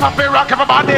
Happy rock everybody.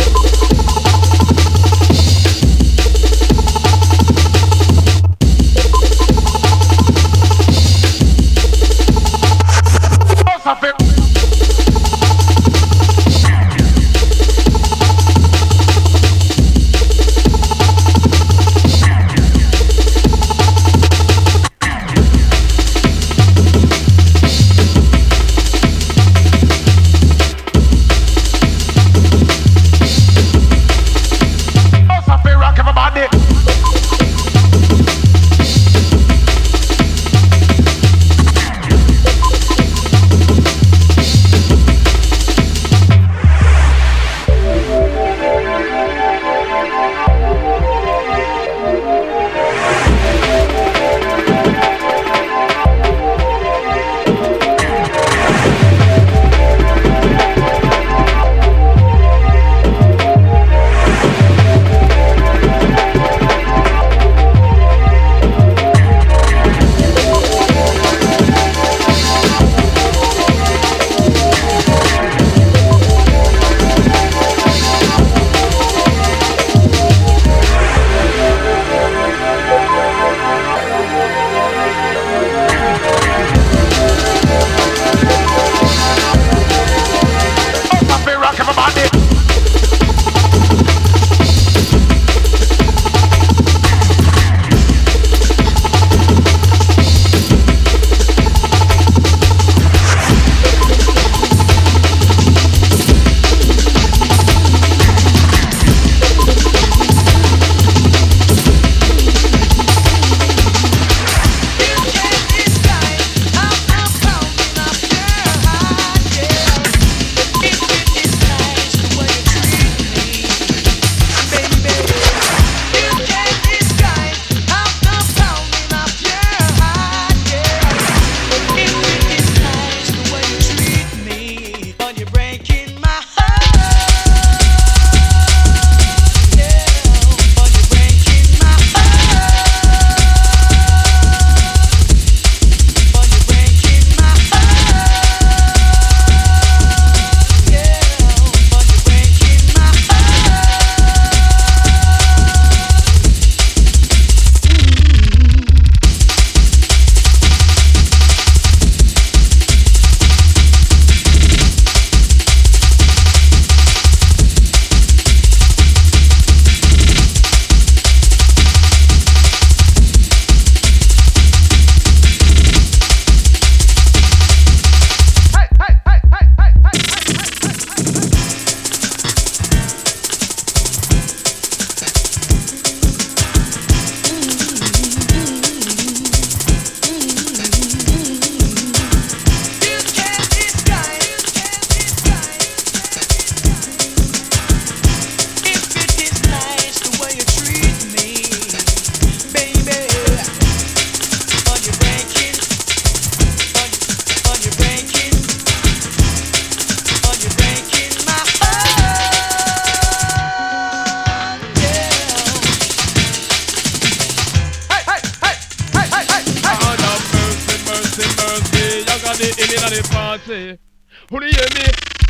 party. Who do you hear me?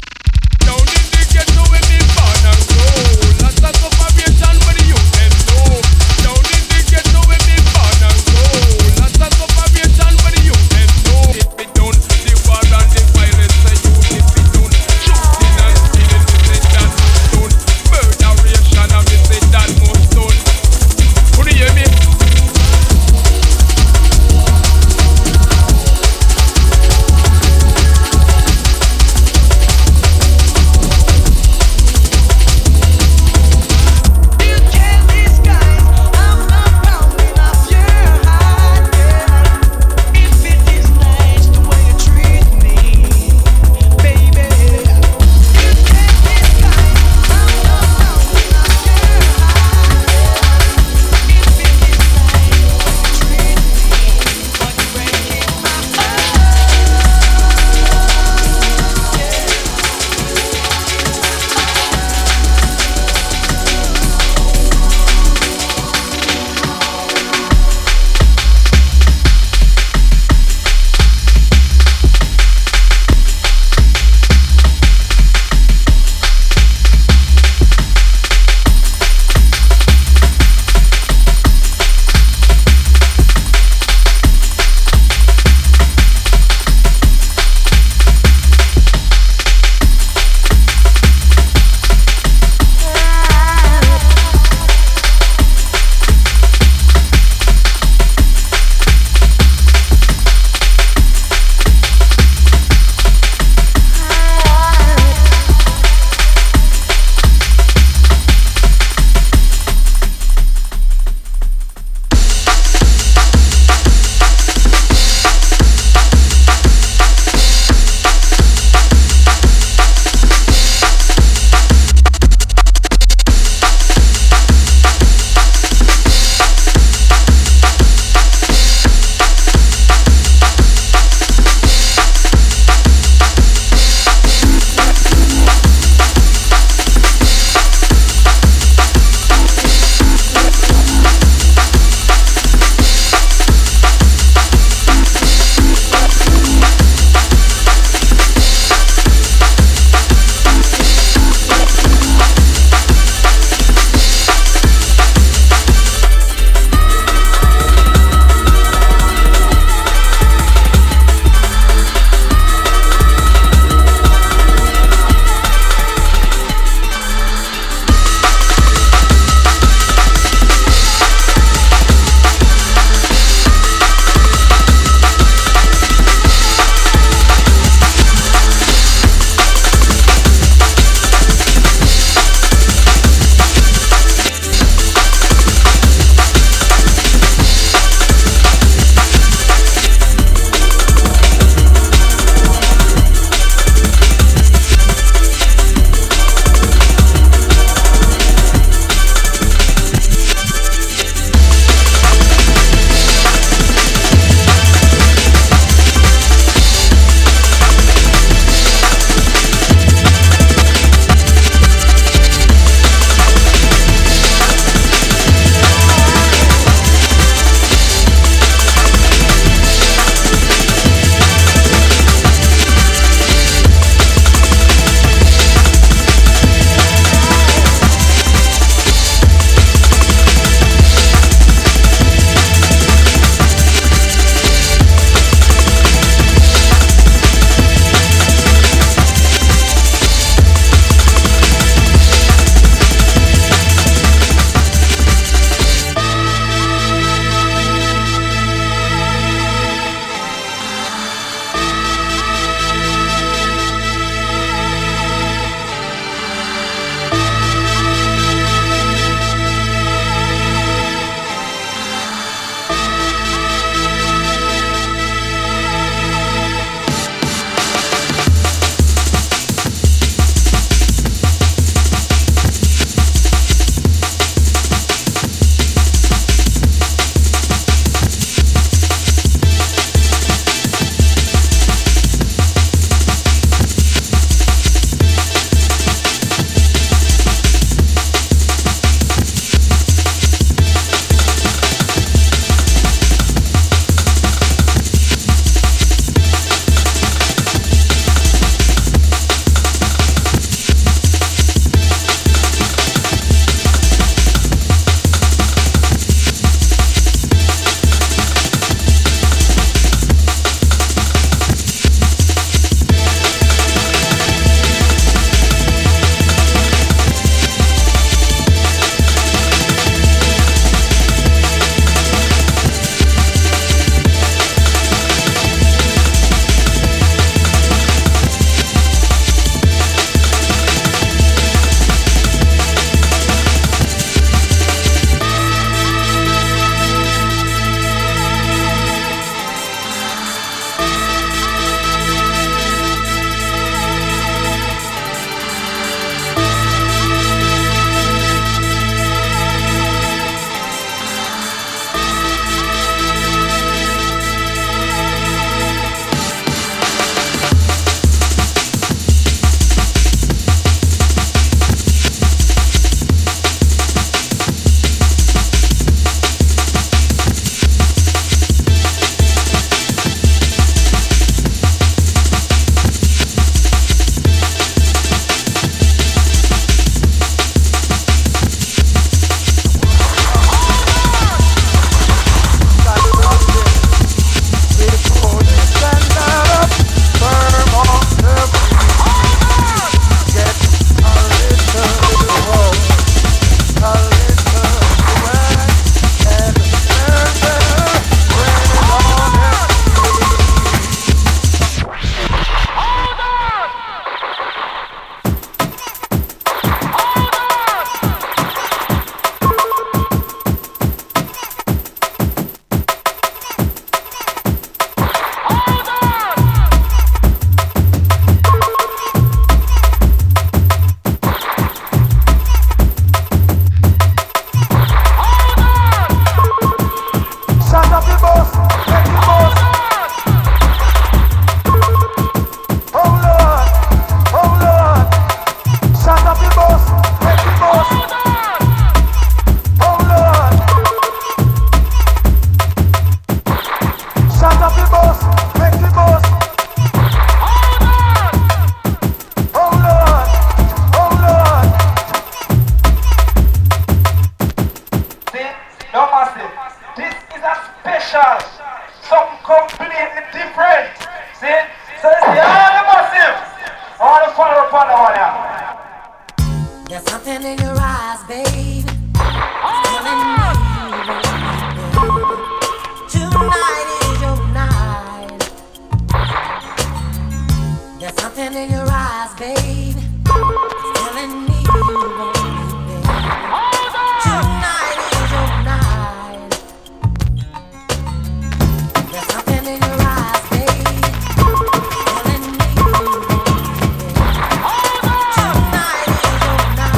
Down in the ghetto when me born and grow. Lots of separation when the youth them know. Down in the ghetto when me born and grow. Lots of separation when the youth them know. If we done the war and the violence, the youth if we done shooting and stealing, we say that done. Murderation and we say that most done. Who do you hear me? See? So it's the all the massive. All the follow up on the one here. There's something in your eyes, babe. Telling me tonight is your night. There's something in your eyes, babe. Telling me you want me, babe. Tonight is your night. There's something in your eyes, babe. Telling me you want me, babe. Tonight is your night.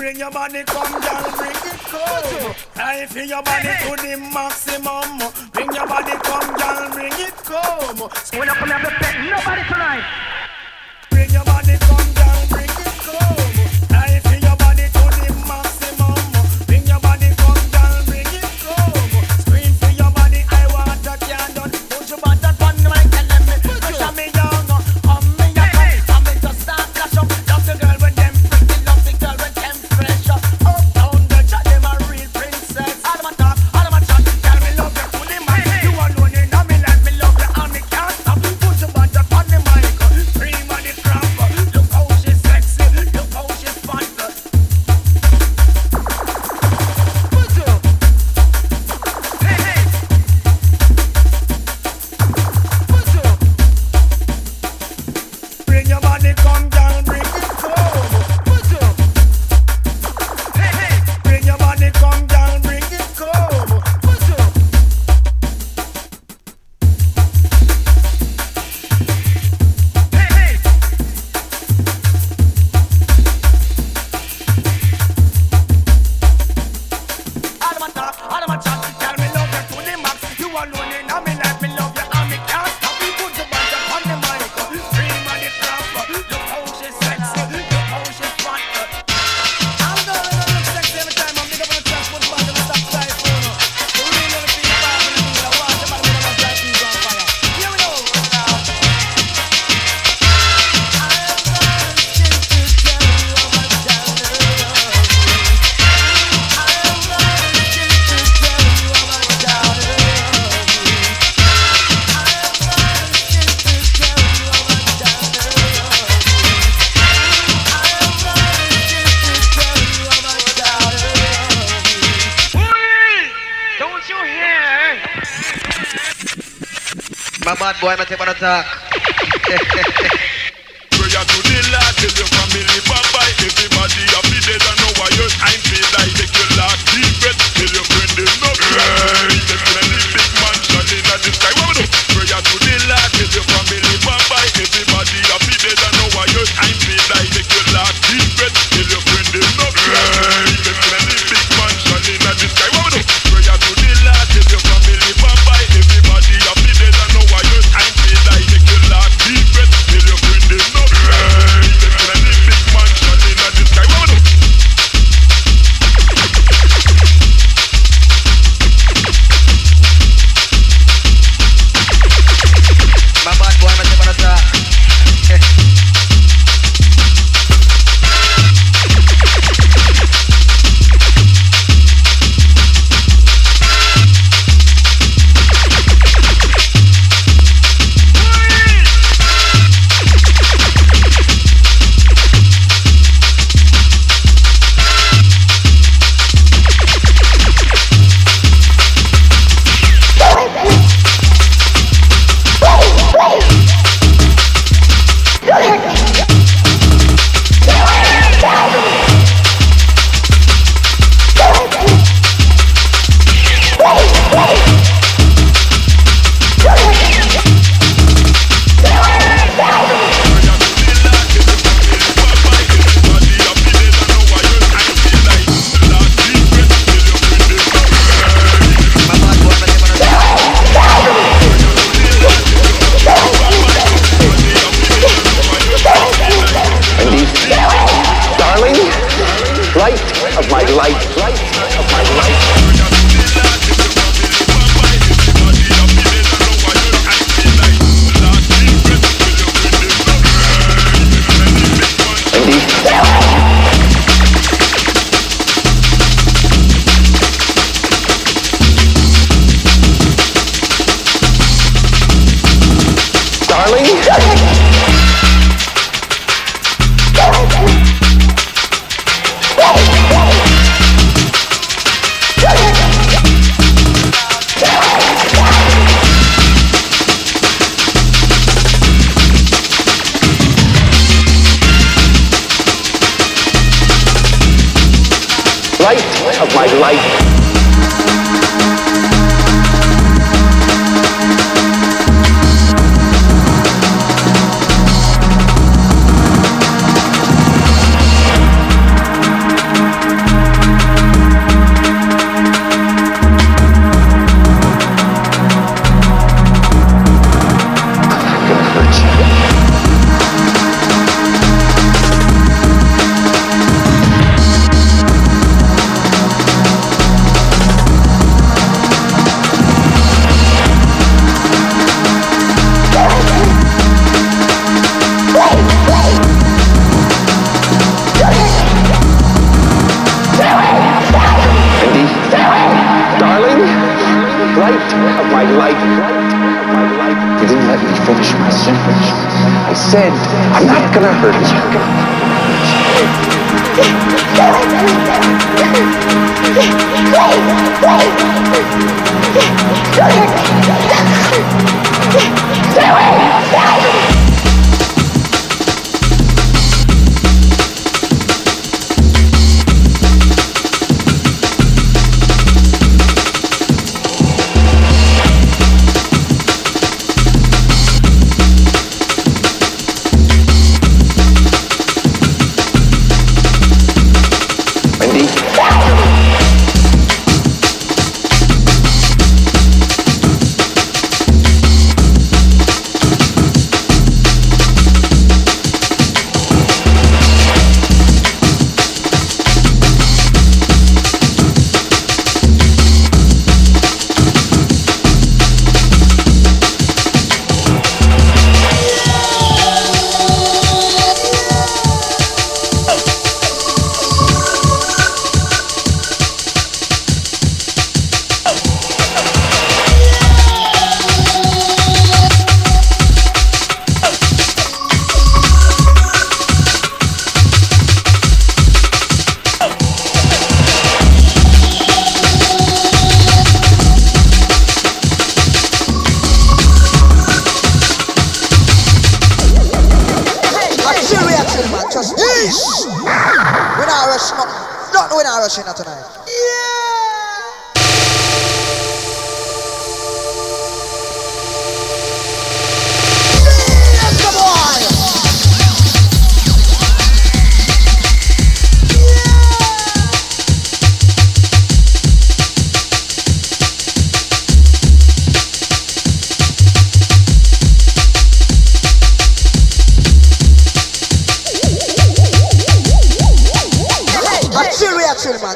Bring your body, come down, bring it come. I feel your body to the maximum. Bring your body, come down, bring it come. We're not gonna have to pet nobody tonight. Bring your body, come down, bring it come. I feel your body to the maximum. Bring your body, come down, bring it come. Scream for your body, I want a candle. Put your body on the mic and let me push me down. Me a come, me just start flash up. Love the girl with them pretty, love the girl with them fresh. Up down the chat, them a real princess. All of my talk, all of my chat, tell me love you to the mic. You alone in me like me love you and me can't stop. Put your body on the mic, scream on the crap. Look how she's sexy, look how she's fun. Bring your body, come down, bring it come. Bring your body, come down, bring it come. All of my talk, all of my chat, tell me love you to the max. You alone in me like me love you and me can't stop. Put your body on the mic, scream on the crap. Look how she's sexy, look how she's fun. I'm going to look sexy every time I'm big up on the trash. Put my body stop crying for you. You really never feel bad when I'm in the water. I'm going to drive things on fire. Here we go. I am going to tell you about Don't you hear? My bad boy, I take one attack. Prayer to the Lord, tell your family bye-bye. Everybody happy dead and know why your time feel like take your last deep breath. Tell your friend them no cry. Definitely big mansion in the sky. What we do? Prayer to the Lord, tell your family bye-bye. Everybody happy dead and know why your time feel like take your last deep breath. Tell your friend them no cry. Definitely big mansion in the sky. What we do? Prayer to the Lord, tell your family bye-bye. Everybody happy dead and know why your time feel like take your last deep breath. Tell your friend them no cry. Definitely big mansion in the sky. What we do? My bad boy, I take one attack. light of my life. finish my sentence. I said, I'm not gonna hurt you. Tonight. Chill, man.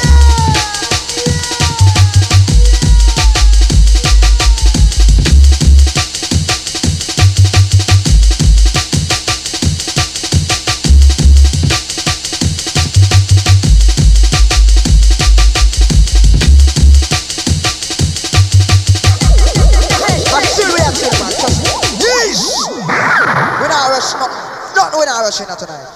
We're not rushing tonight.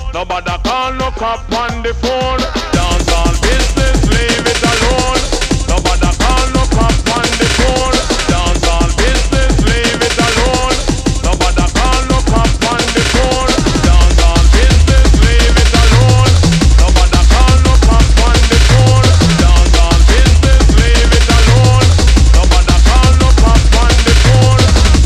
Nobody can look up on the phone. Dance all business, leave it alone. Nobody can look up on the phone. Dance all business, leave it alone. Nobody can look up on the phone. Dance all business, leave it alone. Nobody can look up on the phone. Dance all business, leave it alone. Nobody can look up on the phone.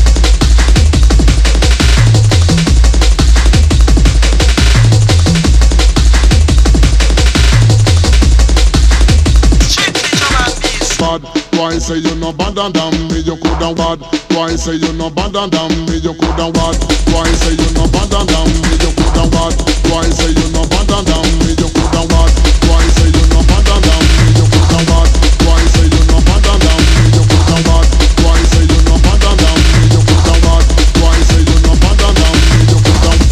Bad, why say you no bad and damn me you coulda bad? Why say you no bad and damn me you coulda bad? Why say you no bad and damn me you coulda bad? Why say you no bad and damn me you coulda bad? Why say you no bad and damn me you coulda bad? Why say you no bad and damn me you coulda bad? Why say you no bad and damn me you coulda bad? Why say you no bad and damn me you coulda bad?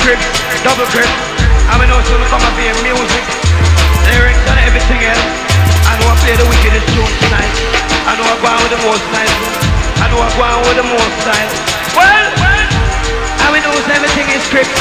script, double grip. I mean, also look come and be music, lyrics and everything else. I know I play the wickedest tune tonight. I know I go on with the most style. I know I go on with the most style. Well, I mean, knows everything is script.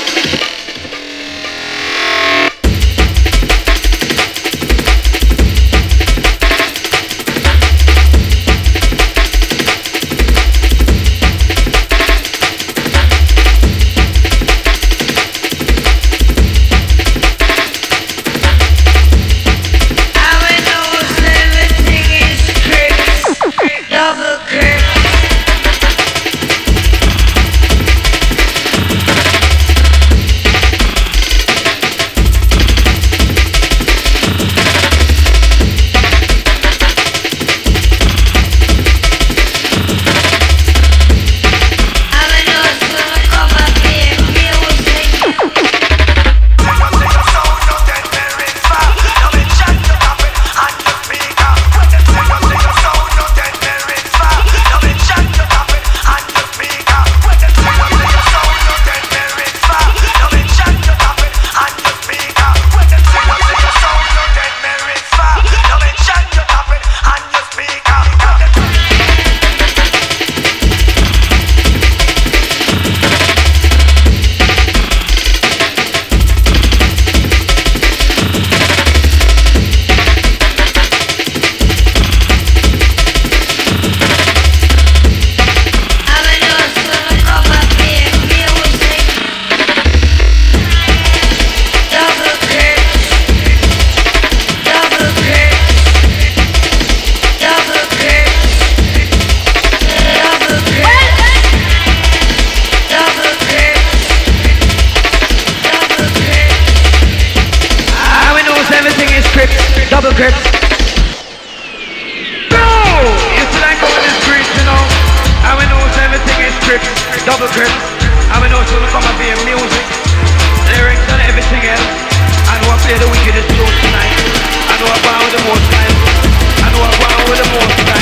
Double grip. No! You still ain't going the streets, you know. I mean, knows everything is script. Double grip. I mean, knows will come and be music, lyrics and everything else. I know I play the wickedest tune tonight. I know I go on with the most style. I know I go on with the most style.